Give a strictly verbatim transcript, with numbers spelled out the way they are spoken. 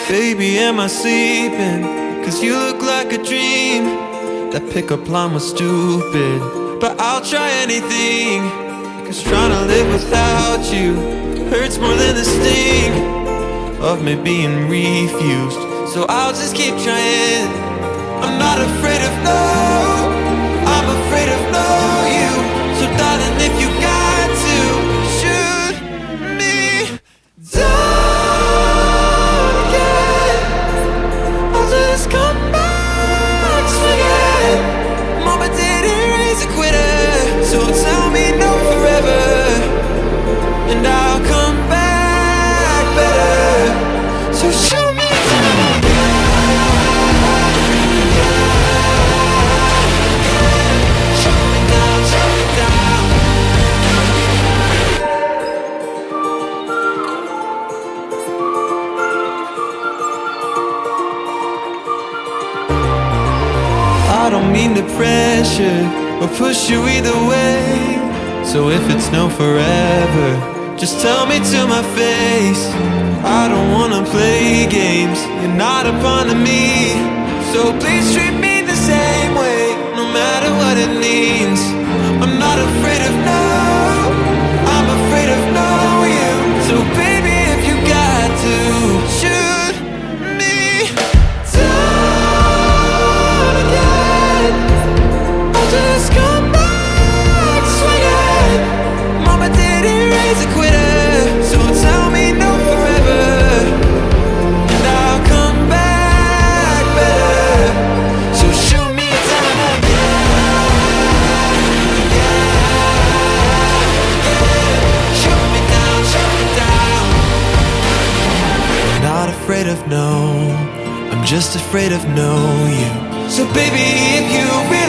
Baby, am I sleeping? Cause you look like a dream. That pickup line was stupid, but I'll try anything. Cause trying to live without you hurts more than the sting of me being refused. So I'll just keep trying. I'm not afraid of no, I'm afraid of no you. So darling, if you got to shoot me down again, I'll just come back swinging. Mama didn't raise a quitter, so tell me no forever, and I'll come back better. So shoot me down. Shoot me down, shoot me down. I don't mean to pressure or push you either way. So if it's no forever, just tell me to my face. I don't wanna play games, you're not a part of me. So please treat me the same way, no matter what it means. I'm not afraid of no, I'm afraid of no you. So baby, if you got to shoot me down again, I'll just come back swinging. Mama didn't raise a quitter, so tell me no forever, and I'll come back better. So shoot me down again, shoot me down, shoot me down. I'm not afraid of no, I'm just afraid of no you. So baby, if you really